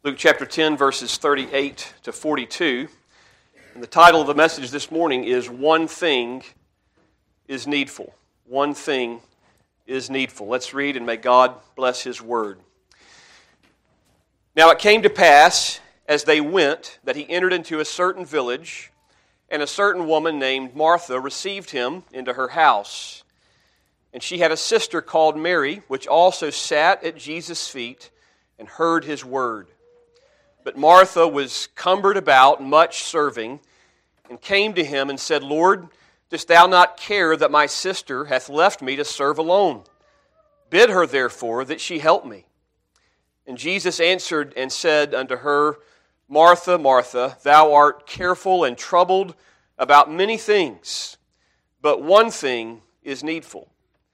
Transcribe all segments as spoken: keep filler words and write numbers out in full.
Luke chapter ten, verses thirty-eight to forty-two. And the title of the message this morning is One Thing is Needful. One Thing is Needful. Let's read, and may God bless His Word. Now it came to pass, as they went, that he entered into a certain village, and a certain woman named Martha received him into her house. And she had a sister called Mary, which also sat at Jesus' feet and heard his word. But Martha was cumbered about much serving, and came to him and said, Lord, dost thou not care that my sister hath left me to serve alone? Bid her therefore that she help me. And Jesus answered and said unto her, Martha, Martha, thou art careful and troubled about many things, but one thing is needful.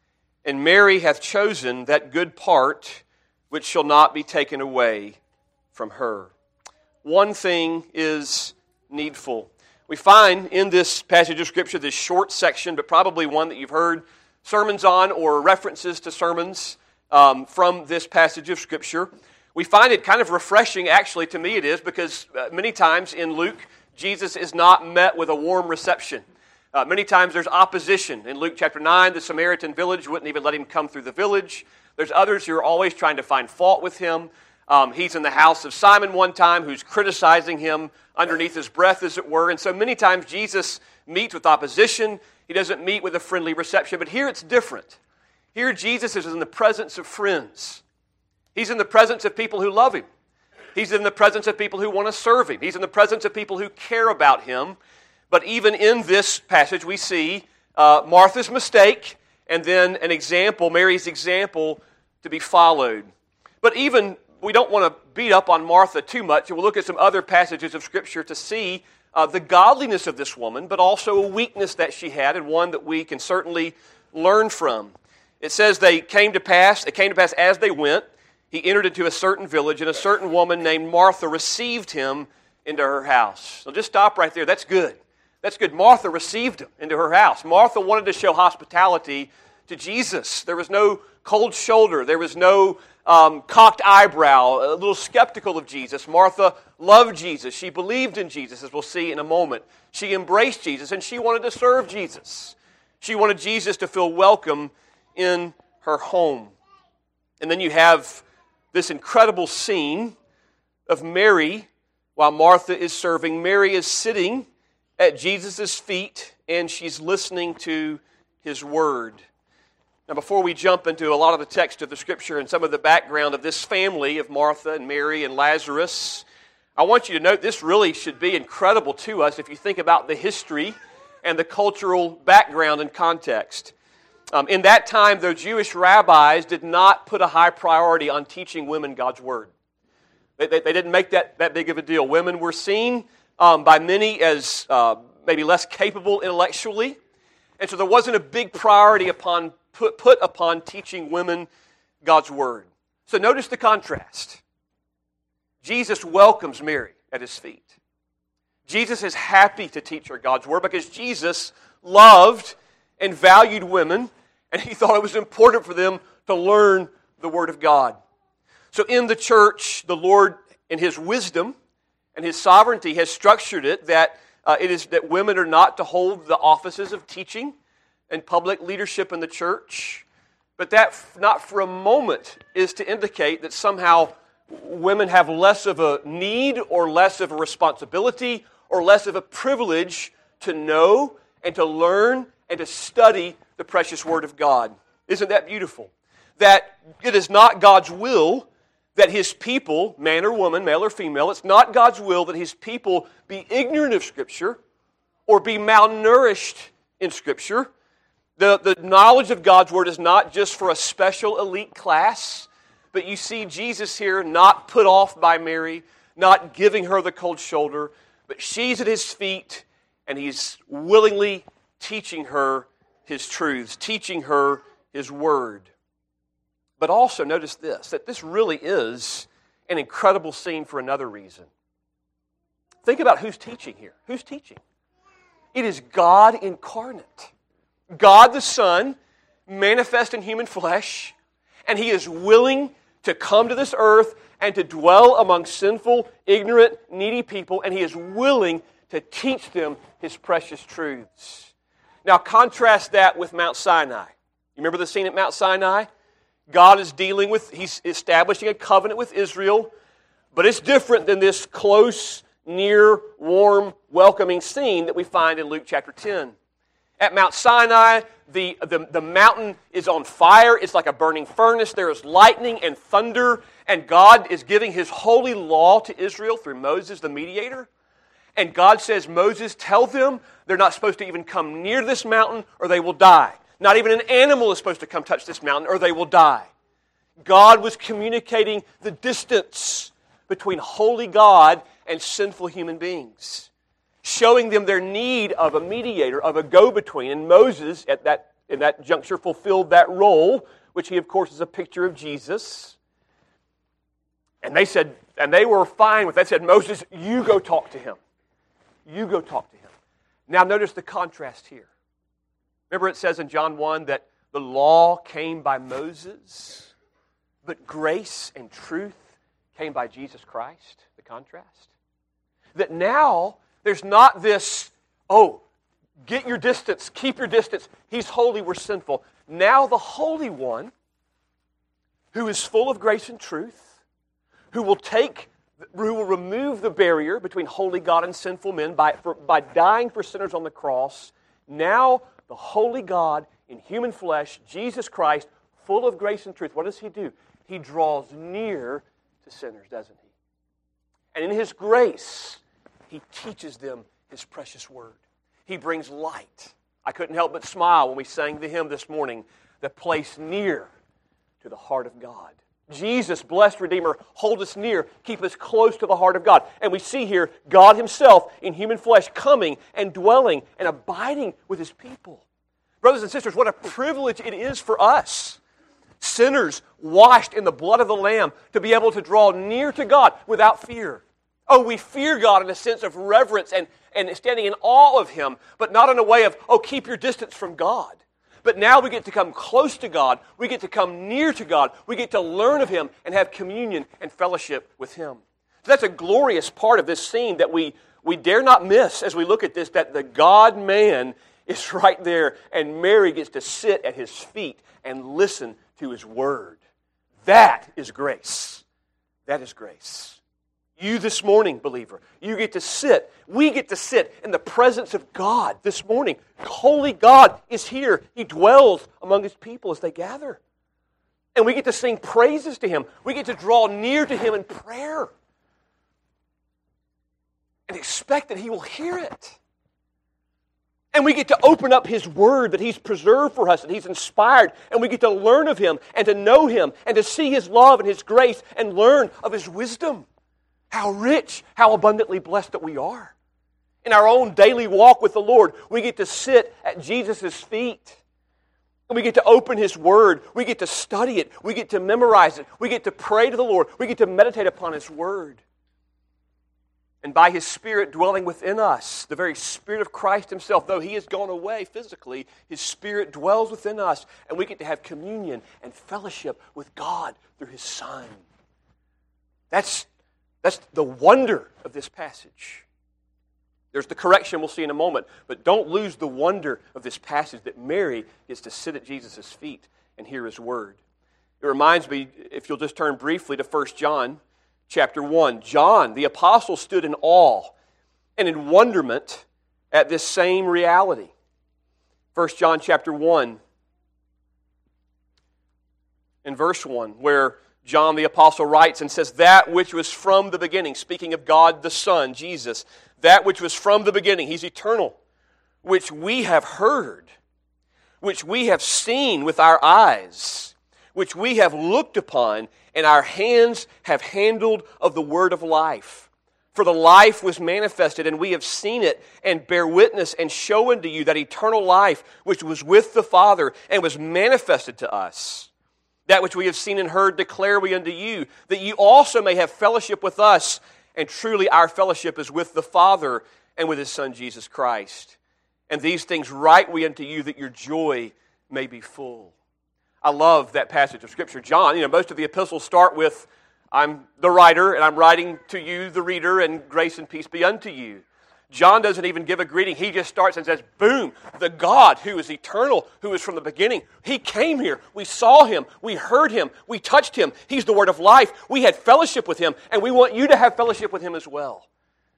And Mary hath chosen that good part which shall not be taken away from her. One thing is needful. We find in this passage of Scripture, this short section, but probably one that you've heard sermons on or references to sermons um, from this passage of Scripture. We find it kind of refreshing, actually, to me it is, because uh, many times in Luke, Jesus is not met with a warm reception. Uh, many times there's opposition. In Luke chapter nine, the Samaritan village wouldn't even let him come through the village. There's others who are always trying to find fault with him. Um, he's in the house of Simon one time who's criticizing him underneath his breath, as it were. And so many times Jesus meets with opposition. He doesn't meet with a friendly reception. But here it's different. Here Jesus is in the presence of friends. He's in the presence of people who love him. He's in the presence of people who want to serve him. He's in the presence of people who care about him. But even in this passage, we see uh, Martha's mistake and then an example, Mary's example, to be followed. But even we don't want to beat up on Martha too much. We'll look at some other passages of Scripture to see uh, the godliness of this woman, but also a weakness that she had, and one that we can certainly learn from. It says they came to pass, it came to pass as they went, he entered into a certain village, and a certain woman named Martha received him into her house. So just stop right there. That's good. That's good. Martha received him into her house. Martha wanted to show hospitality to Jesus. There was no cold shoulder. There was no um, cocked eyebrow, a little skeptical of Jesus. Martha loved Jesus. She believed in Jesus, as we'll see in a moment. She embraced Jesus, and she wanted to serve Jesus. She wanted Jesus to feel welcome in her home. And then you have this incredible scene of Mary while Martha is serving. Mary is sitting at Jesus' feet, and she's listening to His Word. Now, before we jump into a lot of the text of the Scripture and some of the background of this family of Martha and Mary and Lazarus, I want you to note this really should be incredible to us if you think about the history and the cultural background and context. Um, in that time, the Jewish rabbis did not put a high priority on teaching women God's Word. They, they, they didn't make that, that big of a deal. Women were seen um, by many as uh, maybe less capable intellectually, and so there wasn't a big priority upon Put, put upon teaching women God's Word. So notice the contrast. Jesus welcomes Mary at His feet. Jesus is happy to teach her God's Word because Jesus loved and valued women, and He thought it was important for them to learn the Word of God. So in the church, the Lord, in His wisdom and His sovereignty, has structured it that uh, it is that women are not to hold the offices of teaching and public leadership in the church, but that not for a moment is to indicate that somehow women have less of a need or less of a responsibility or less of a privilege to know and to learn and to study the precious Word of God. Isn't that beautiful? That it is not God's will that His people, man or woman, male or female, it's not God's will that His people be ignorant of Scripture or be malnourished in Scripture. The, the knowledge of God's Word is not just for a special elite class, but you see Jesus here not put off by Mary, not giving her the cold shoulder, but she's at His feet, and He's willingly teaching her His truths, teaching her His Word. But also notice this, that this really is an incredible scene for another reason. Think about who's teaching here. Who's teaching? It is God incarnate. God the Son, manifest in human flesh, and He is willing to come to this earth and to dwell among sinful, ignorant, needy people, and He is willing to teach them His precious truths. Now contrast that with Mount Sinai. You remember the scene at Mount Sinai? God is dealing with, He's establishing a covenant with Israel, but it's different than this close, near, warm, welcoming scene that we find in Luke chapter ten. At Mount Sinai, the, the, the mountain is on fire. It's like a burning furnace. There is lightning and thunder, and God is giving His holy law to Israel through Moses, the mediator. And God says, Moses, tell them they're not supposed to even come near this mountain or they will die. Not even an animal is supposed to come touch this mountain or they will die. God was communicating the distance between holy God and sinful human beings, showing them their need of a mediator, of a go-between. And Moses, at that, in that juncture, fulfilled that role, which he, of course, is a picture of Jesus. And they said, and they were fine with that. They said, Moses, you go talk to him. You go talk to him. Now notice the contrast here. Remember it says in John one that the law came by Moses, but grace and truth came by Jesus Christ. The contrast. That now there's not this, oh, get your distance, keep your distance. He's holy, we're sinful. Now the Holy One, who is full of grace and truth, who will take, who will remove the barrier between holy God and sinful men by, for, by dying for sinners on the cross, now the holy God in human flesh, Jesus Christ, full of grace and truth, what does He do? He draws near to sinners, doesn't He? And in His grace, He teaches them His precious word. He brings light. I couldn't help but smile when we sang the hymn this morning, the place near to the heart of God. Jesus, blessed Redeemer, hold us near, keep us close to the heart of God. And we see here God Himself in human flesh coming and dwelling and abiding with His people. Brothers and sisters, what a privilege it is for us, sinners washed in the blood of the Lamb, to be able to draw near to God without fear. Oh, we fear God in a sense of reverence and, and standing in awe of Him, but not in a way of, oh, keep your distance from God. But now we get to come close to God. We get to come near to God. We get to learn of Him and have communion and fellowship with Him. So that's a glorious part of this scene that we, we dare not miss as we look at this, that the God-man is right there and Mary gets to sit at His feet and listen to His word. That is grace. That is grace. You this morning, believer, you get to sit, we get to sit in the presence of God this morning. Holy God is here. He dwells among His people as they gather. And we get to sing praises to Him. We get to draw near to Him in prayer and expect that He will hear it. And we get to open up His Word that He's preserved for us, that He's inspired, and we get to learn of Him and to know Him and to see His love and His grace and learn of His wisdom. How rich, how abundantly blessed that we are. In our own daily walk with the Lord, we get to sit at Jesus' feet. And we get to open His Word. We get to study it. We get to memorize it. We get to pray to the Lord. We get to meditate upon His Word. And by His Spirit dwelling within us, the very Spirit of Christ Himself, though He has gone away physically, His Spirit dwells within us, and we get to have communion and fellowship with God through His Son. That's That's the wonder of this passage. There's the correction we'll see in a moment, but don't lose the wonder of this passage that Mary gets to sit at Jesus' feet and hear His word. It reminds me, if you'll just turn briefly to First John chapter one. John, the apostle, stood in awe and in wonderment at this same reality. First John chapter one, in verse one, where John the apostle writes and says, that which was from the beginning, speaking of God the Son, Jesus, that which was from the beginning, He's eternal, which we have heard, which we have seen with our eyes, which we have looked upon, and our hands have handled of the word of life. For the life was manifested, and we have seen it, and bear witness, and show unto you that eternal life which was with the Father, and was manifested to us. That which we have seen and heard declare we unto you, that you also may have fellowship with us. And truly our fellowship is with the Father and with His Son Jesus Christ. And these things write we unto you, that your joy may be full. I love that passage of Scripture. John, you know, most of the epistles start with I'm the writer, and I'm writing to you, the reader, and grace and peace be unto you. John doesn't even give a greeting. He just starts and says, boom, the God who is eternal, who is from the beginning. He came here. We saw him. We heard him. We touched him. He's the word of life. We had fellowship with him, and we want you to have fellowship with him as well.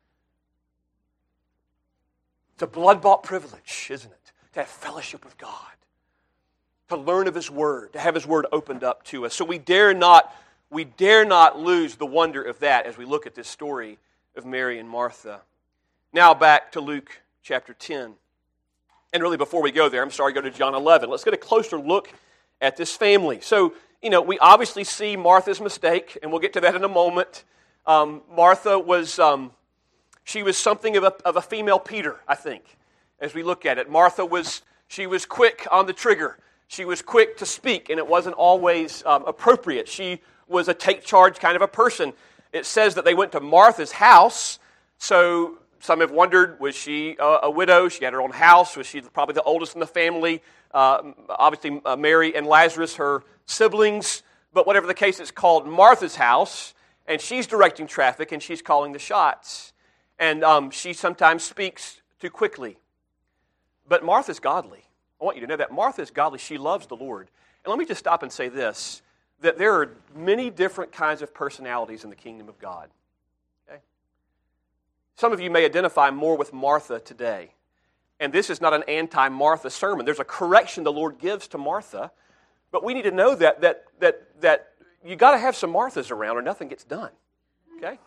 It's a blood-bought privilege, isn't it, to have fellowship with God, to learn of his word, to have his word opened up to us. So we dare not, we dare not lose the wonder of that as we look at this story of Mary and Martha. Now back to Luke chapter ten. And really before we go there, I'm sorry, go to John eleven. Let's get a closer look at this family. So, you know, we obviously see Martha's mistake, and we'll get to that in a moment. Um, Martha was, um, she was something of a, of a female Peter, I think, as we look at it. Martha was, she was quick on the trigger. She was quick to speak, and it wasn't always um, appropriate. She was a take charge kind of a person. It says that they went to Martha's house, so some have wondered, was she a, a widow? She had her own house. Was she probably the oldest in the family? Uh, obviously, uh, Mary and Lazarus, her siblings. But whatever the case, it's called Martha's house, and she's directing traffic, and she's calling the shots. And um, she sometimes speaks too quickly. But Martha's godly. I want you to know that. Martha's godly. She loves the Lord. And let me just stop and say this, that there are many different kinds of personalities in the kingdom of God. Some of you may identify more with Martha today. And this is not an anti-Martha sermon. There's a correction the Lord gives to Martha. But we need to know that that that that you got to have some Marthas around or nothing gets done. Okay?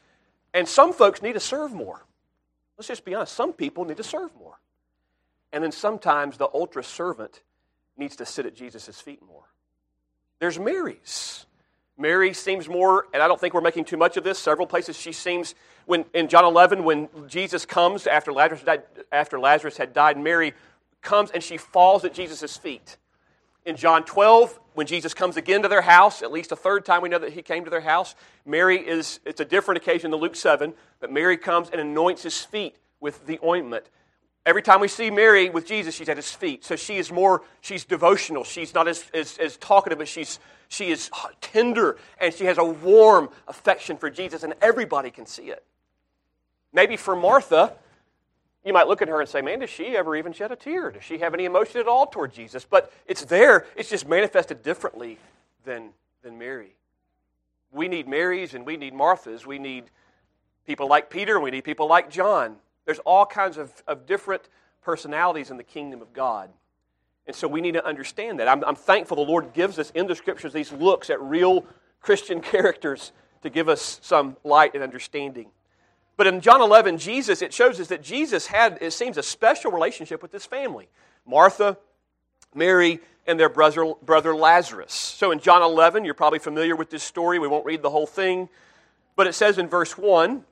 And some folks need to serve more. Let's just be honest. Some people need to serve more. And then sometimes the ultra servant needs to sit at Jesus' feet more. There's Mary's. Mary seems more, and I don't think we're making too much of this, several places she seems, when in John eleven, when Jesus comes after Lazarus died, after Lazarus had died, Mary comes and she falls at Jesus' feet. In John twelve, when Jesus comes again to their house, at least a third time we know that he came to their house, Mary is, it's a different occasion than Luke seven, but Mary comes and anoints his feet with the ointment. Every time we see Mary with Jesus, she's at his feet. So she is more, she's devotional. She's not as, as, as talkative, but she's she is tender, and she has a warm affection for Jesus, and everybody can see it. Maybe for Martha, you might look at her and say, man, does she ever even shed a tear? Does she have any emotion at all toward Jesus? But it's there. It's just manifested differently than, than Mary. We need Marys and we need Marthas. We need people like Peter, and we need people like John. There's all kinds of, of different personalities in the kingdom of God. And so we need to understand that. I'm, I'm thankful the Lord gives us in the Scriptures these looks at real Christian characters to give us some light and understanding. But in John eleven, Jesus, it shows us that Jesus had, it seems, a special relationship with this family. Martha, Mary, and their brother, brother Lazarus. So in John eleven, you're probably familiar with this story. We won't read the whole thing. But it says in verse one,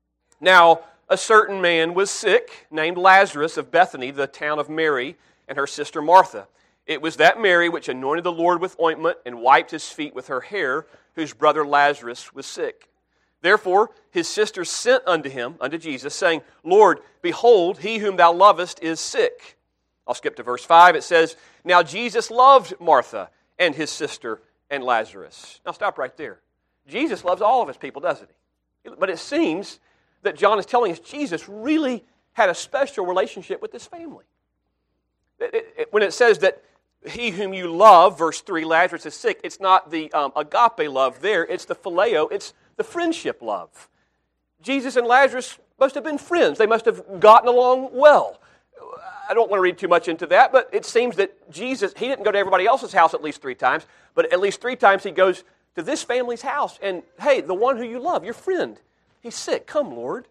now a certain man was sick, named Lazarus of Bethany, the town of Mary, and her sister Martha. It was that Mary which anointed the Lord with ointment and wiped his feet with her hair, whose brother Lazarus was sick. Therefore his sisters sent unto him, unto Jesus, saying, Lord, behold, he whom thou lovest is sick. I'll skip to verse five. It says, now Jesus loved Martha and his sister and Lazarus. Now stop right there. Jesus loves all of his people, doesn't he? But it seems that John is telling us Jesus really had a special relationship with this family. It, it, it, when it says that he whom you love, verse three, Lazarus is sick, it's not the um, agape love there, it's the phileo, it's the friendship love. Jesus and Lazarus must have been friends. They must have gotten along well. I don't want to read too much into that, but it seems that Jesus, he didn't go to everybody else's house at least three times, but at least three times he goes to this family's house, and hey, the one who you love, your friend, he's sick. Come, Lord.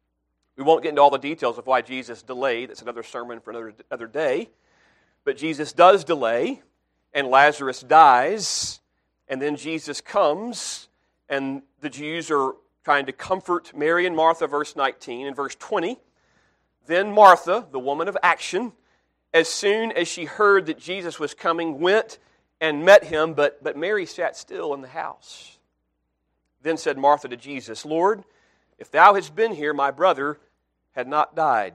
We won't get into all the details of why Jesus delayed. That's another sermon for another, another day. But Jesus does delay, and Lazarus dies, and then Jesus comes, and the Jews are trying to comfort Mary and Martha, verse nineteen. In verse twenty, then Martha, the woman of action, as soon as she heard that Jesus was coming, went and met him, but, but Mary sat still in the house. Then said Martha to Jesus, Lord, if thou hadst been here, my brother had not died.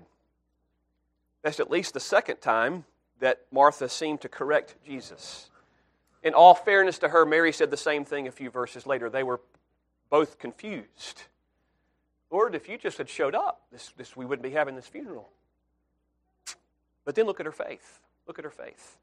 That's at least the second time that Martha seemed to correct Jesus. in all fairness to her, Mary said the same thing a few verses later. They were both confused. Lord, if you just had showed up, this, this, we wouldn't be having this funeral. But then look at her faith. Look at her faith.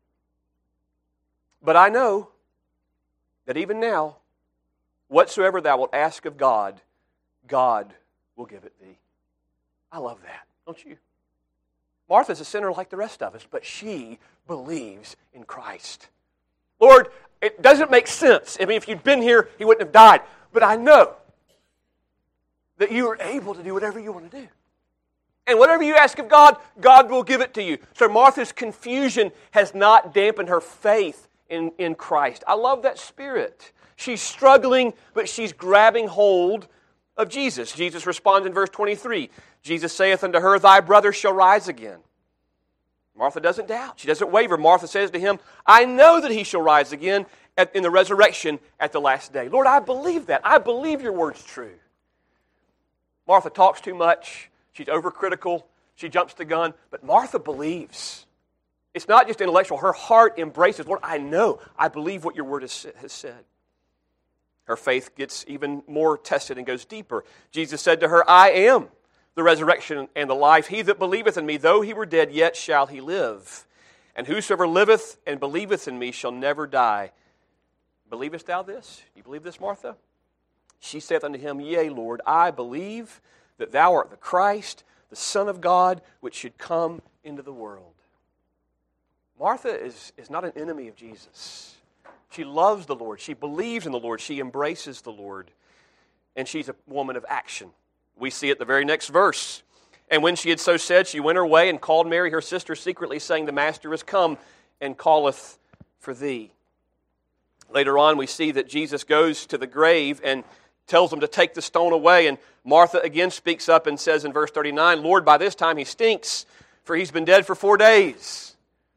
But I know that even now, whatsoever thou wilt ask of God, God will give it thee. I love that, don't you? Martha's a sinner like the rest of us, but she believes in Christ. Lord, it doesn't make sense. I mean, if you'd been here, he wouldn't have died. But I know that you are able to do whatever you want to do. And whatever you ask of God, God will give it to you. So Martha's confusion has not dampened her faith in, in Christ. I love that spirit. She's struggling, but she's grabbing hold of Jesus. Jesus responds in verse twenty-three. Jesus saith unto her, Thy brother shall rise again. Martha doesn't doubt. She doesn't waver. Martha says to him, I know that he shall rise again at, in the resurrection at the last day. Lord, I believe that. I believe your word's true. Martha talks too much. She's overcritical. She jumps the gun. But Martha believes. It's not just intellectual. Her heart embraces, Lord, I know. I believe what your word has, has said. Her faith gets even more tested and goes deeper. Jesus said to her, I am the resurrection and the life. He that believeth in me, though he were dead, yet shall he live. And whosoever liveth and believeth in me shall never die. Believest thou this? You believe this, Martha? She saith unto him, Yea, Lord, I believe that thou art the Christ, the Son of God, which should come into the world. Martha is, is not an enemy of Jesus. She loves the Lord. She believes in the Lord. She embraces the Lord. And she's a woman of action. We see it the very next verse. And when she had so said, she went her way and called Mary her sister secretly, saying, The Master is come and calleth for thee. Later on, we see that Jesus goes to the grave and tells them to take the stone away. And Martha again speaks up and says in verse thirty-nine, Lord, by this time he stinks, for he's been dead for four days.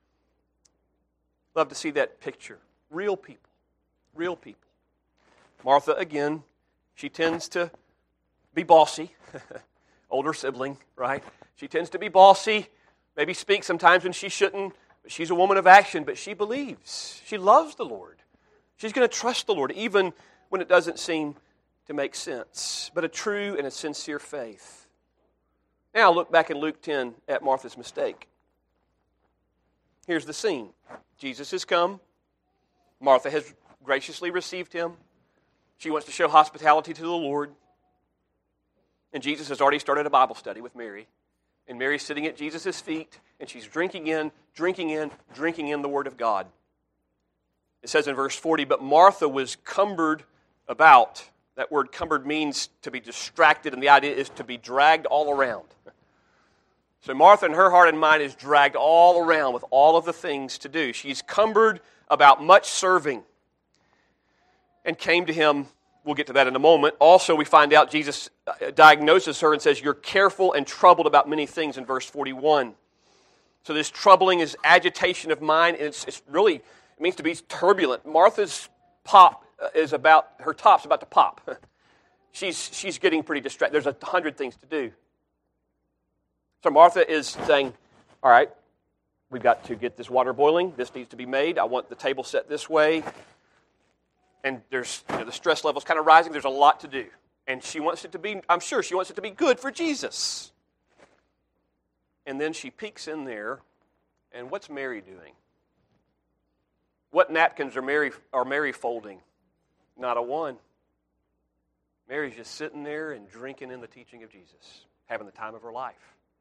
Love to see that picture. Real people. Real people. Martha, again, she tends to be bossy. Older sibling, right? She tends to be bossy, maybe speak sometimes when she shouldn't. But she's a woman of action, but she believes. She loves the Lord. She's going to trust the Lord, even when it doesn't seem to make sense. But a true and a sincere faith. Now look back in Luke ten at Martha's mistake. Here's the scene. Jesus has come. Martha has graciously received him. She wants to show hospitality to the Lord. And Jesus has already started a Bible study with Mary. And Mary's sitting at Jesus' feet, and she's drinking in, drinking in, drinking in the Word of God. It says in verse forty, But Martha was cumbered about. That word cumbered means to be distracted, and the idea is to be dragged all around. So Martha in her heart and mind is dragged all around with all of the things to do. She's cumbered about much serving and came to him. We'll get to that in a moment. Also, we find out Jesus diagnoses her and says, You're careful and troubled about many things in verse forty-one. So this troubling is agitation of mind, and it's, it's really, it means to be turbulent. Martha's pop is about, her top's about to pop. She's, she's getting pretty distracted. There's a hundred things to do. So Martha is saying, all right, we've got to get this water boiling. This needs to be made. I want the table set this way. And there's, you know, the stress level's kind of rising. There's a lot to do. And she wants it to be, I'm sure she wants it to be good for Jesus. And then she peeks in there, and what's Mary doing? What napkins are Mary, are Mary folding? Not a one. Mary's just sitting there and drinking in the teaching of Jesus, having the time of her life.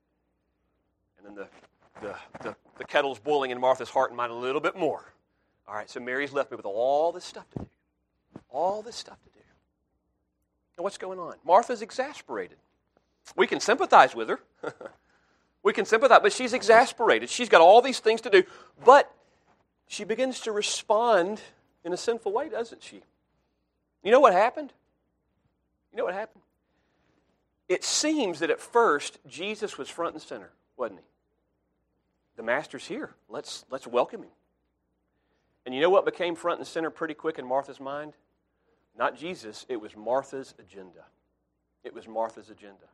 And then the, the, the, the kettle's boiling in Martha's heart and mind a little bit more. All right, so Mary's left me with all this stuff to do. All this stuff to do. And what's going on? Martha's exasperated. We can sympathize with her. We can sympathize, but she's exasperated. She's got all these things to do, but she begins to respond in a sinful way, doesn't she? You know what happened? You know what happened? It seems that at first, Jesus was front and center, wasn't he? The Master's here. Let's, let's welcome him. And you know what became front and center pretty quick in Martha's mind? Not Jesus, it was Martha's agenda. It was Martha's agenda.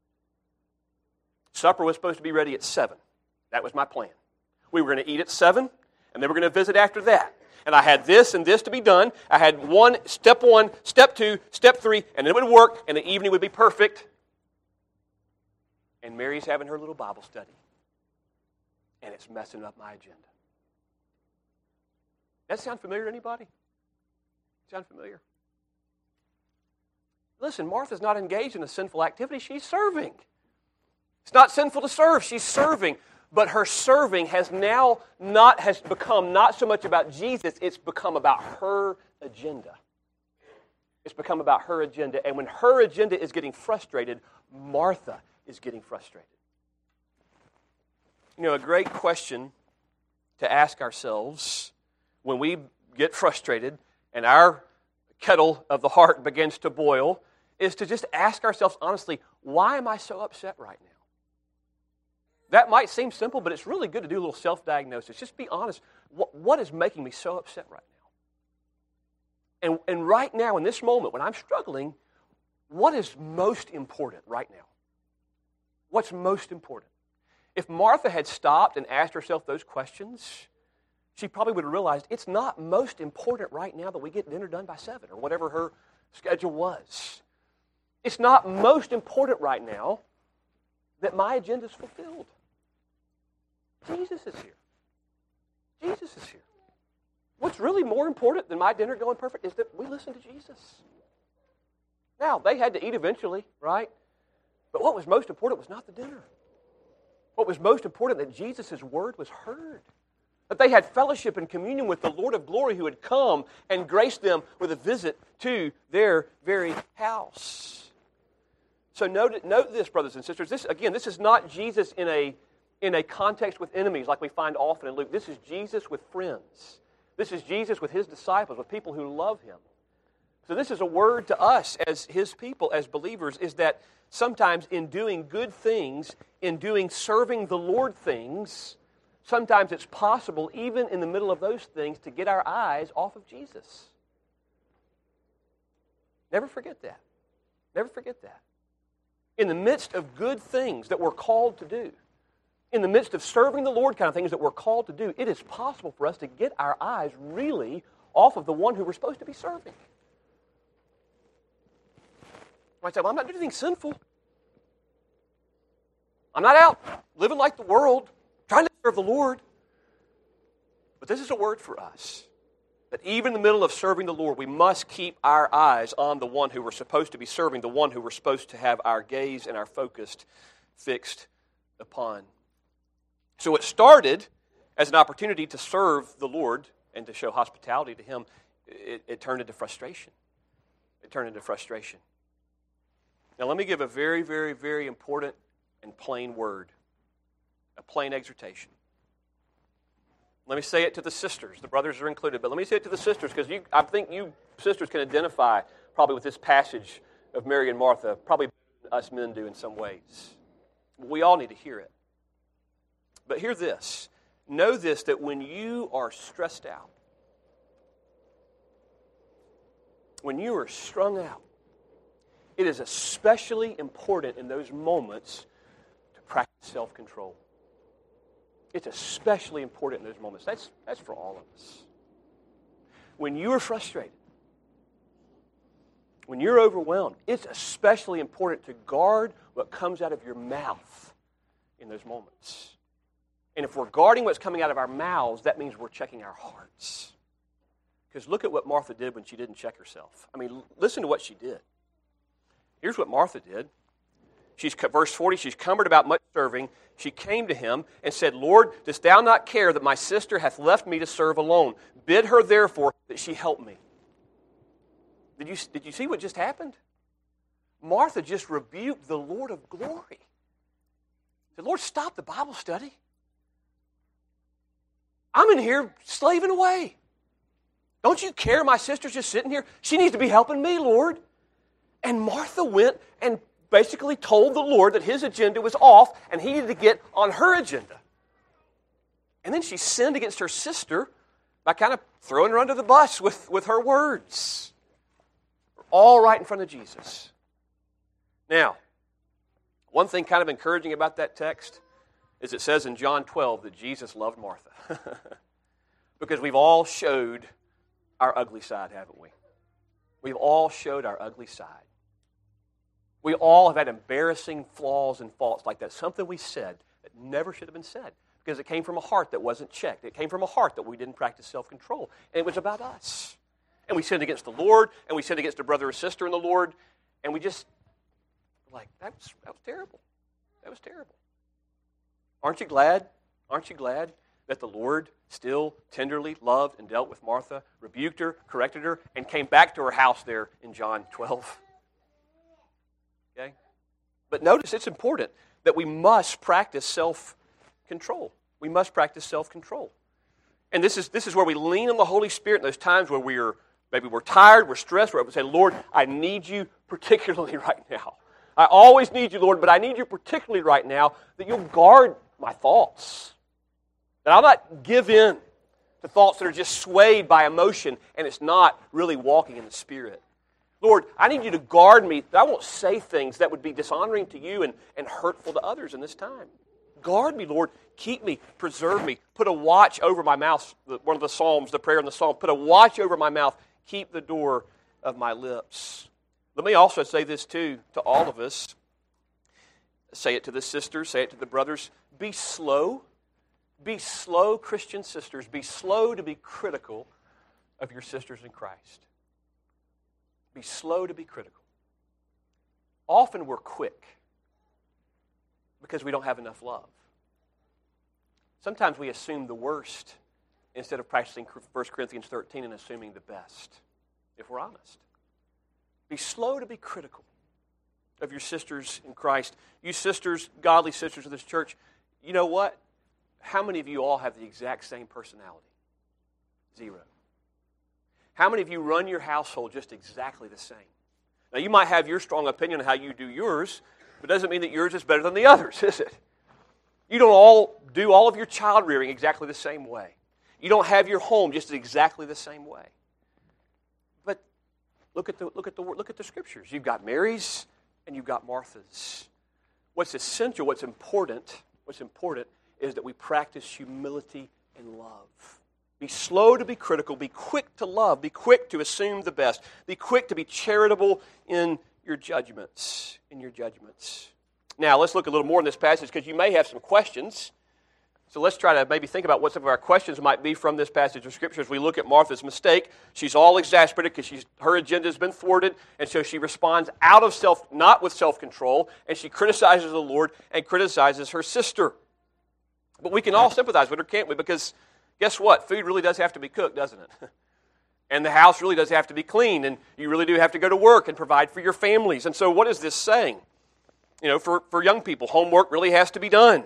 Supper was supposed to be ready at seven. That was my plan. We were going to eat at seven, and then we were going to visit after that. and I had this and this to be done. I had one, step one, step two, step three, and it would work, and the evening would be perfect. And Mary's having her little Bible study, and it's messing up my agenda. That sound familiar to anybody? Sound familiar? Listen, Martha's not engaged in a sinful activity. She's serving. It's not sinful to serve. She's serving. But her serving has now not has become not so much about Jesus, it's become about her agenda. It's become about her agenda. And when her agenda is getting frustrated, Martha is getting frustrated. You know, a great question to ask ourselves when we get frustrated and our kettle of the heart begins to boil is to just ask ourselves honestly, why am I so upset right now? That might seem simple, but it's really good to do a little self-diagnosis. Just be honest. What, what is making me so upset right now? And, and right now, in this moment, when I'm struggling, what is most important right now? What's most important? If Martha had stopped and asked herself those questions, she probably would have realized it's not most important right now that we get dinner done by seven or whatever her schedule was. It's not most important right now that my agenda is fulfilled. Jesus is here. Jesus is here. What's really more important than my dinner going perfect is that we listen to Jesus. Now, they had to eat eventually, right? But what was most important was not the dinner. What was most important that Jesus' word was heard. That they had fellowship and communion with the Lord of glory who had come and graced them with a visit to their very house. So note, note this, brothers and sisters. This, again, this is not Jesus in a, in a context with enemies like we find often in Luke. This is Jesus with friends. This is Jesus with his disciples, with people who love him. So this is a word to us as his people, as believers, is that sometimes in doing good things, in doing serving the Lord things, sometimes it's possible, even in the middle of those things, to get our eyes off of Jesus. Never forget that. Never forget that. In the midst of good things that we're called to do, in the midst of serving the Lord kind of things that we're called to do, it is possible for us to get our eyes really off of the one who we're supposed to be serving. You might say, well, I'm not doing anything sinful. I'm not out living like the world, trying to serve the Lord. But this is a word for us. That even in the middle of serving the Lord, we must keep our eyes on the one who we're supposed to be serving, the one who we're supposed to have our gaze and our focus fixed upon. So it started as an opportunity to serve the Lord and to show hospitality to him. It, it turned into frustration. It turned into frustration. Now let me give a very, very, very important and plain word, a plain exhortation. Let me say it to the sisters. The brothers are included, but let me say it to the sisters because you, I think you sisters can identify probably with this passage of Mary and Martha, probably us men do in some ways. We all need to hear it. But hear this. Know this, that when you are stressed out, when you are strung out, it is especially important in those moments to practice self-control. It's especially important in those moments. That's, that's for all of us. When you are frustrated, when you're overwhelmed, it's especially important to guard what comes out of your mouth in those moments. And if we're guarding what's coming out of our mouths, that means we're checking our hearts. Because look at what Martha did when she didn't check herself. I mean, listen to what she did. Here's what Martha did. She's, verse forty, she's cumbered about much serving. She came to him and said, Lord, dost thou not care that my sister hath left me to serve alone? Bid her therefore that she help me. Did you, did you see what just happened? Martha just rebuked the Lord of glory. Said, Lord, stop the Bible study. I'm in here slaving away. Don't you care my sister's just sitting here? She needs to be helping me, Lord. And Martha went and basically told the Lord that his agenda was off and he needed to get on her agenda. And then she sinned against her sister by kind of throwing her under the bus with, with her words. All right in front of Jesus. Now, one thing kind of encouraging about that text is it says in John twelve that Jesus loved Martha. Because we've all showed our ugly side, haven't we? We've all showed our ugly side. We all have had embarrassing flaws and faults like that. Something we said that never should have been said because it came from a heart that wasn't checked. It came from a heart that we didn't practice self-control. And it was about us. And we sinned against the Lord, and we sinned against a brother or sister in the Lord, and we just, like, that was, that was terrible. That was terrible. Aren't you glad? Aren't you glad that the Lord still tenderly loved and dealt with Martha, rebuked her, corrected her, and came back to her house there in John twelve? Okay? But notice it's important that we must practice self-control. We must practice self-control. And this is this is where we lean on the Holy Spirit in those times where we are, maybe we're tired, we're stressed, we're saying, Lord, I need you particularly right now. I always need you, Lord, but I need you particularly right now that you'll guard my thoughts. That I'll not give in to thoughts that are just swayed by emotion and it's not really walking in the Spirit. Lord, I need you to guard me that I won't say things that would be dishonoring to you and, and hurtful to others in this time. Guard me, Lord. Keep me. Preserve me. Put a watch over my mouth. One of the Psalms, the prayer in the Psalm, put a watch over my mouth. Keep the door of my lips. Let me also say this too to all of us. Say it to the sisters. Say it to the brothers. Be slow. Be slow, Christian sisters. Be slow to be critical of your sisters in Christ. Be slow to be critical. Often we're quick because we don't have enough love. Sometimes we assume the worst instead of practicing First Corinthians thirteen and assuming the best, if we're honest. Be slow to be critical of your sisters in Christ. You sisters, godly sisters of this church, you know what? How many of you all have the exact same personality? Zero. How many of you run your household just exactly the same? Now, you might have your strong opinion on how you do yours, but it doesn't mean that yours is better than the others, is it? You don't all do all of your child rearing exactly the same way. You don't have your home just exactly the same way. But look at the look at the look at the scriptures. You've got Mary's and you've got Martha's. What's essential, what's important, what's important is that we practice humility and love. Be slow to be critical. Be quick to love. Be quick to assume the best. Be quick to be charitable in your judgments. In your judgments. Now, let's look a little more in this passage because you may have some questions. So let's try to maybe think about what some of our questions might be from this passage of Scripture as we look at Martha's mistake. She's all exasperated because she's, her agenda has been thwarted, and so she responds out of self, not with self-control, and she criticizes the Lord and criticizes her sister. But we can all sympathize with her, can't we? Because guess what? Food really does have to be cooked, doesn't it? And the house really does have to be cleaned, and you really do have to go to work and provide for your families. And so what is this saying? You know, for, for young people, homework really has to be done.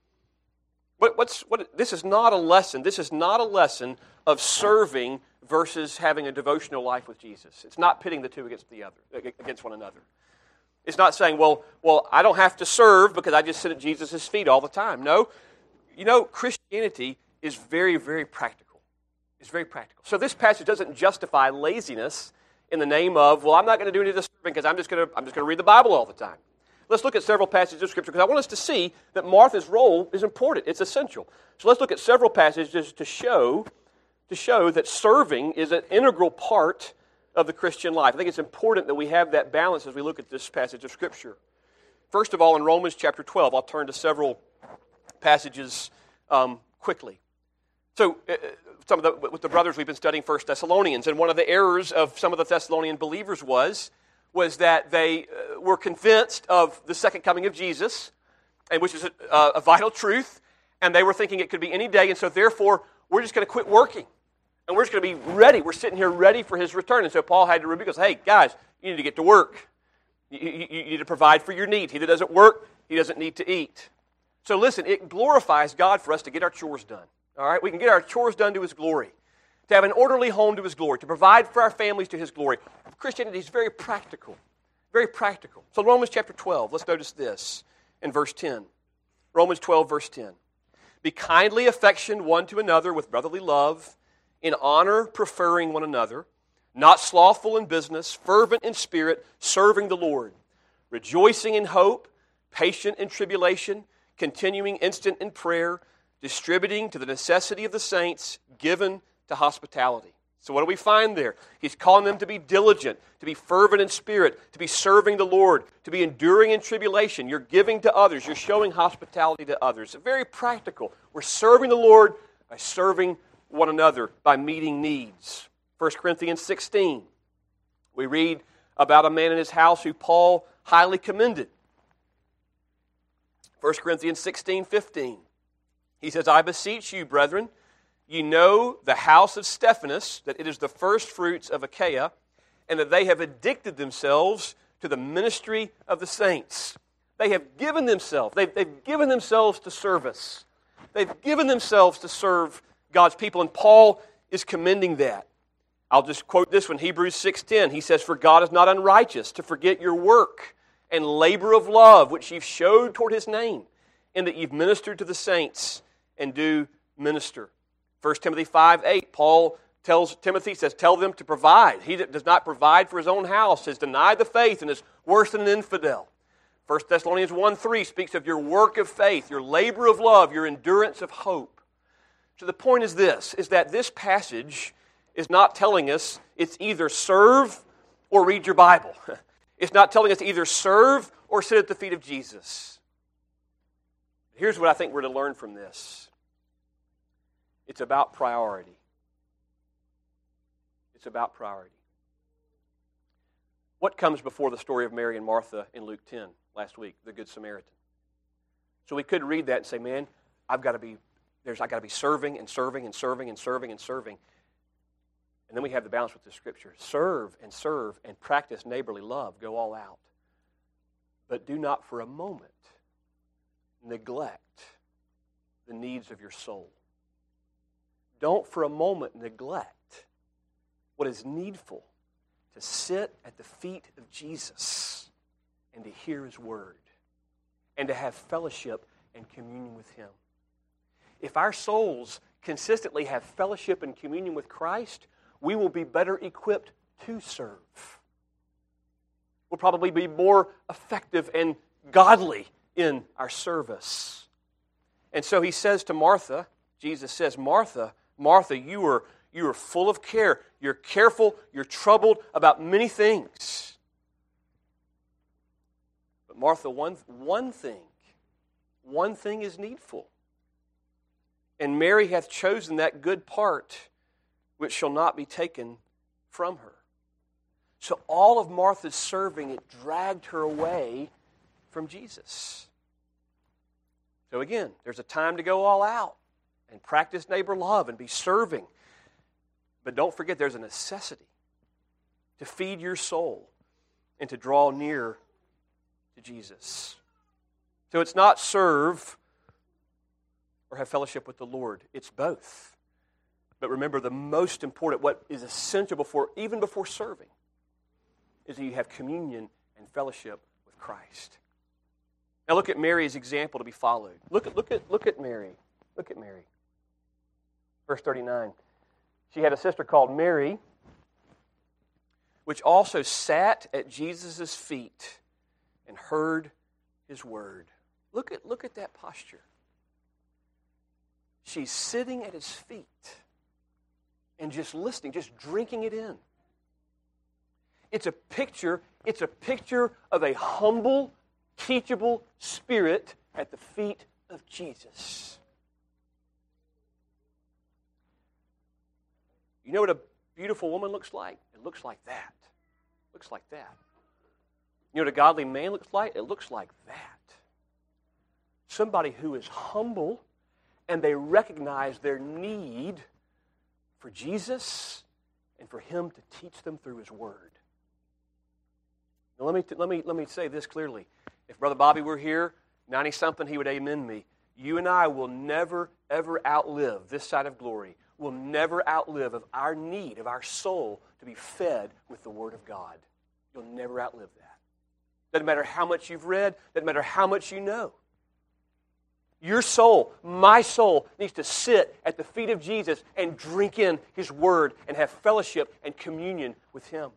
What, what's what? This is not a lesson. This is not a lesson of serving versus having a devotional life with Jesus. It's not pitting the two against the other, against one another. It's not saying, well, well, I don't have to serve because I just sit at Jesus' feet all the time. No. You know, Christianity is very, very practical. It's very practical. So this passage doesn't justify laziness in the name of, well, I'm not going to do any of this serving because I'm just going to I'm just going to read the Bible all the time. Let's look at several passages of Scripture because I want us to see that Martha's role is important. It's essential. So let's look at several passages to show, to show that serving is an integral part of the Christian life. I think it's important that we have that balance as we look at this passage of Scripture. First of all, in Romans chapter twelve, I'll turn to several passages um, quickly. So, uh, some of the, with the brothers, we've been studying First Thessalonians, and one of the errors of some of the Thessalonian believers was was that they uh, were convinced of the second coming of Jesus, and which is a, uh, a vital truth, and they were thinking it could be any day, and so therefore, we're just going to quit working, and we're just going to be ready. We're sitting here ready for his return, and so Paul had to rebuke us, hey, guys, you need to get to work. You, you, you need to provide for your needs. He that doesn't work, he doesn't need to eat. So listen, it glorifies God for us to get our chores done, all right? We can get our chores done to his glory, to have an orderly home to his glory, to provide for our families to his glory. Christianity is very practical, very practical. So Romans chapter twelve, let's notice this in verse ten. Romans twelve, verse ten. Be kindly affectioned one to another with brotherly love, in honor preferring one another, not slothful in business, fervent in spirit, serving the Lord, rejoicing in hope, patient in tribulation, continuing instant in prayer, distributing to the necessity of the saints, given to hospitality. So what do we find there? He's calling them to be diligent, to be fervent in spirit, to be serving the Lord, to be enduring in tribulation. You're giving to others. You're showing hospitality to others. It's very practical. We're serving the Lord by serving one another, by meeting needs. First Corinthians sixteen, we read about a man in his house who Paul highly commended. First Corinthians sixteen fifteen. He says, I beseech you, brethren, you know the house of Stephanas, that it is the first fruits of Achaia, and that they have addicted themselves to the ministry of the saints. They have given themselves, they've, they've given themselves to service. They've given themselves to serve God's people, and Paul is commending that. I'll just quote this one, Hebrews six ten. He says, for God is not unrighteous to forget your work and labor of love, which you've showed toward His name, and that you've ministered to the saints and do minister. First Timothy five eight, Paul tells Timothy, says, tell them to provide. He that does not provide for his own house has denied the faith and is worse than an infidel. First Thessalonians one three speaks of your work of faith, your labor of love, your endurance of hope. So the point is this, is that this passage is not telling us it's either serve or read your Bible. It's not telling us either serve or sit at the feet of Jesus. Here's what I think we're to learn from this. It's about priority. It's about priority. What comes before the story of Mary and Martha in Luke ten last week, the Good Samaritan? So we could read that and say, man, I've got to be, there's, I've got to be serving and serving and serving and serving and serving. And then we have the balance with the Scripture. Serve and serve and practice neighborly love. Go all out. But do not for a moment neglect the needs of your soul. Don't for a moment neglect what is needful to sit at the feet of Jesus and to hear His Word and to have fellowship and communion with Him. If our souls consistently have fellowship and communion with Christ, we will be better equipped to serve. We'll probably be more effective and godly in our service. And so He says to Martha, Jesus says, Martha, Martha, you are, you are full of care. You're careful. You're troubled about many things. But Martha, one, one thing, one thing is needful. And Mary hath chosen that good part which shall not be taken from her. So all of Martha's serving, it dragged her away from Jesus. So again, there's a time to go all out and practice neighbor love and be serving. But don't forget there's a necessity to feed your soul and to draw near to Jesus. So it's not serve or have fellowship with the Lord. It's both. But remember, the most important, what is essential before, even before serving, is that you have communion and fellowship with Christ. Now look at Mary's example to be followed. Look at, look at, look at Mary. Look at Mary. Verse thirty-nine. She had a sister called Mary, which also sat at Jesus' feet and heard His word. Look at, look at that posture. She's sitting at His feet and just listening, just drinking it in. It's a picture, it's a picture of a humble, teachable spirit at the feet of Jesus. You know what a beautiful woman looks like? It looks like that. It looks like that. You know what a godly man looks like? It looks like that. Somebody who is humble and they recognize their need for Jesus and for Him to teach them through His Word. Now let me, let me, let me say this clearly. If Brother Bobby were here, ninety-something, he would amen me. You and I will never, ever outlive this side of glory. We'll never outlive of our need, of our soul, to be fed with the Word of God. You'll never outlive that. Doesn't matter how much you've read. Doesn't matter how much you know. Your soul, my soul, needs to sit at the feet of Jesus and drink in His Word and have fellowship and communion with Him.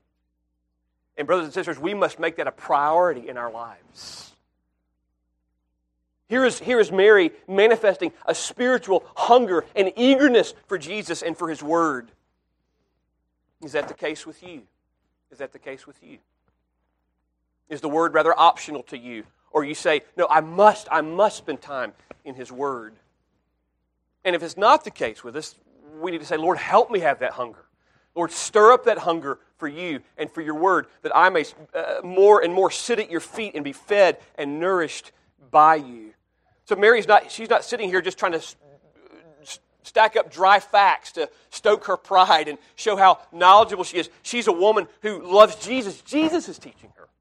And brothers and sisters, we must make that a priority in our lives. Here is, here is Mary manifesting a spiritual hunger and eagerness for Jesus and for His Word. Is that the case with you? Is that the case with you? Is the Word rather optional to you? Or you say, no, I must, I must spend time in His Word. And if it's not the case with us, we need to say, Lord, help me have that hunger. Lord, stir up that hunger for you and for your Word, that I may uh, more and more sit at your feet and be fed and nourished by you. So Mary's not, she's not sitting here just trying to stack up dry facts to stoke her pride and show how knowledgeable she is. She's a woman who loves Jesus. Jesus is teaching her.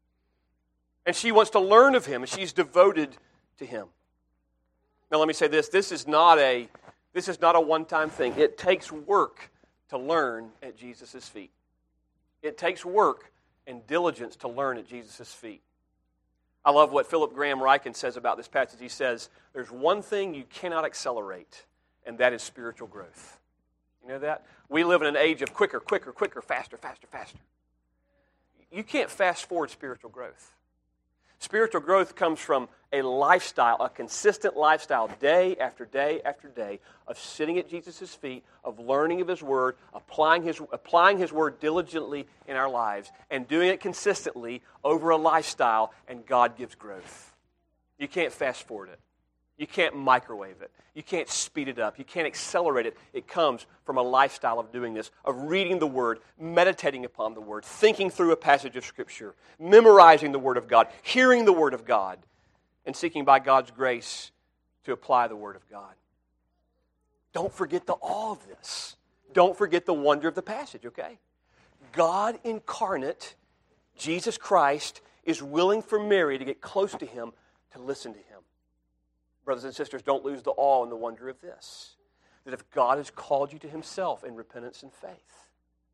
And she wants to learn of Him, and she's devoted to Him. Now let me say this, this is not a, this is not a one-time thing. It takes work to learn at Jesus' feet. It takes work and diligence to learn at Jesus' feet. I love what Philip Graham Ryken says about this passage. He says, there's one thing you cannot accelerate, and that is spiritual growth. You know that? We live in an age of quicker, quicker, quicker, faster, faster, faster. You can't fast forward spiritual growth. Spiritual growth comes from a lifestyle, a consistent lifestyle, day after day after day, of sitting at Jesus' feet, of learning of His Word, applying His, applying His Word diligently in our lives, and doing it consistently over a lifestyle, and God gives growth. You can't fast forward it. You can't microwave it. You can't speed it up. You can't accelerate it. It comes from a lifestyle of doing this, of reading the Word, meditating upon the Word, thinking through a passage of Scripture, memorizing the Word of God, hearing the Word of God, and seeking by God's grace to apply the Word of God. Don't forget the awe of this. Don't forget the wonder of the passage, okay? God incarnate, Jesus Christ, is willing for Mary to get close to Him, to listen to Him. Brothers and sisters, don't lose the awe and the wonder of this. That if God has called you to Himself in repentance and faith,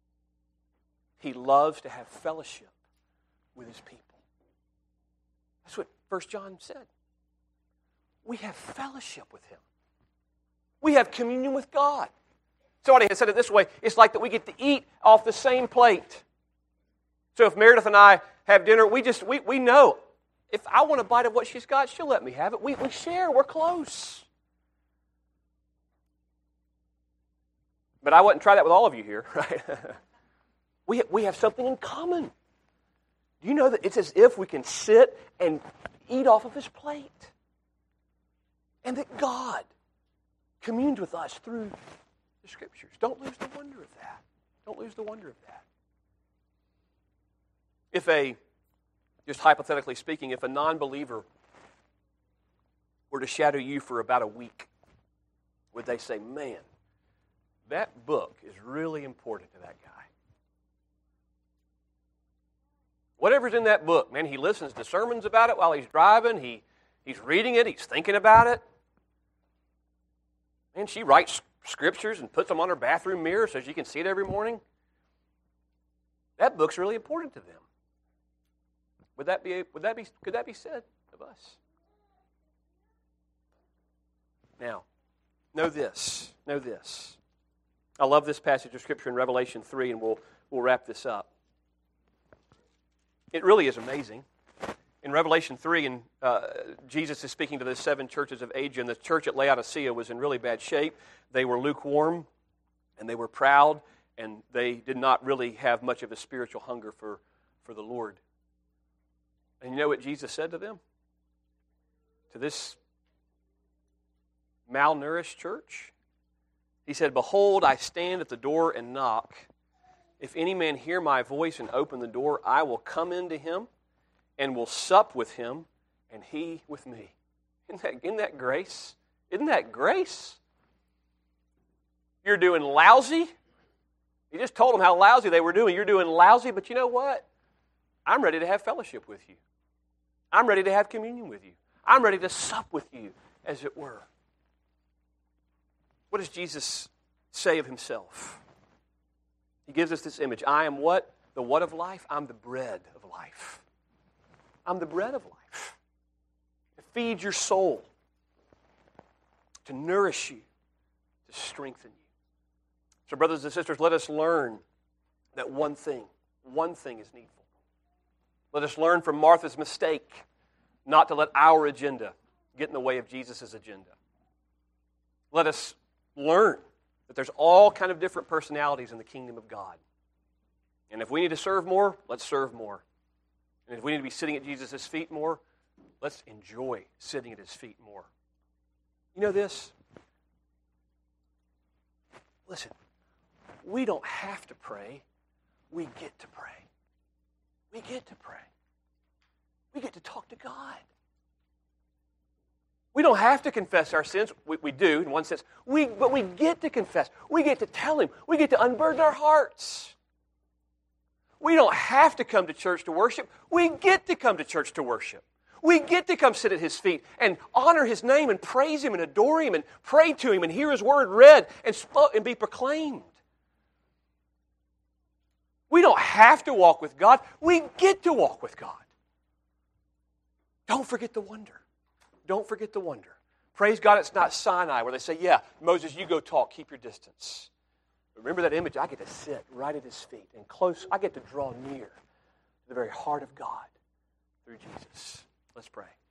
He loves to have fellowship with His people. That's what First John said. We have fellowship with Him. We have communion with God. Somebody has said it this way, it's like that we get to eat off the same plate. So if Meredith and I have dinner, we just, we, we know, if I want a bite of what she's got, she'll let me have it. We, we share. We're close. But I wouldn't try that with all of you here, right? we, we have something in common. Do you know that it's as if we can sit and eat off of His plate? And that God communed with us through the Scriptures. Don't lose the wonder of that. Don't lose the wonder of that. If a Just hypothetically speaking, if a non-believer were to shadow you for about a week, would they say, man, that book is really important to that guy? Whatever's in that book, man, he listens to sermons about it while he's driving, he, he's reading it, he's thinking about it. Man, she writes scriptures and puts them on her bathroom mirror so she can see it every morning. That book's really important to them. Would that be, would that be, could that be said of us? Now, know this, know this. I love this passage of Scripture in Revelation three, and we'll, we'll wrap this up. It really is amazing. In Revelation three, and uh, Jesus is speaking to the seven churches of Asia, and the church at Laodicea was in really bad shape. They were lukewarm, and they were proud, and they did not really have much of a spiritual hunger for, for the Lord. And you know what Jesus said to them? To this malnourished church? He said, behold, I stand at the door and knock. If any man hear my voice and open the door, I will come into him and will sup with him and he with me. Isn't that, isn't that grace? Isn't that grace? You're doing lousy. You just told them how lousy they were doing. You're doing lousy, but you know what? I'm ready to have fellowship with you. I'm ready to have communion with you. I'm ready to sup with you, as it were. What does Jesus say of Himself? He gives us this image. I am what? The what of life? I'm the bread of life. I'm the bread of life. To feed your soul. To nourish you. To strengthen you. So brothers and sisters, let us learn that one thing, one thing is needful. Let us learn from Martha's mistake not to let our agenda get in the way of Jesus' agenda. Let us learn that there's all kind of different personalities in the kingdom of God. And if we need to serve more, let's serve more. And if we need to be sitting at Jesus' feet more, let's enjoy sitting at his feet more. You know this? Listen, we don't have to pray. We get to pray. We get to pray. We get to talk to God. We don't have to confess our sins. We, we do, in one sense. We, but we get to confess. We get to tell him. We get to unburden our hearts. We don't have to come to church to worship. We get to come to church to worship. We get to come sit at his feet and honor his name and praise him and adore him and pray to him and hear his word read and, sp- and be proclaimed. We don't have to walk with God. We get to walk with God. Don't forget the wonder. Don't forget the wonder. Praise God, it's not Sinai where they say, yeah, Moses, you go talk, keep your distance. Remember that image? I get to sit right at his feet and close. I get to draw near to the very heart of God through Jesus. Let's pray.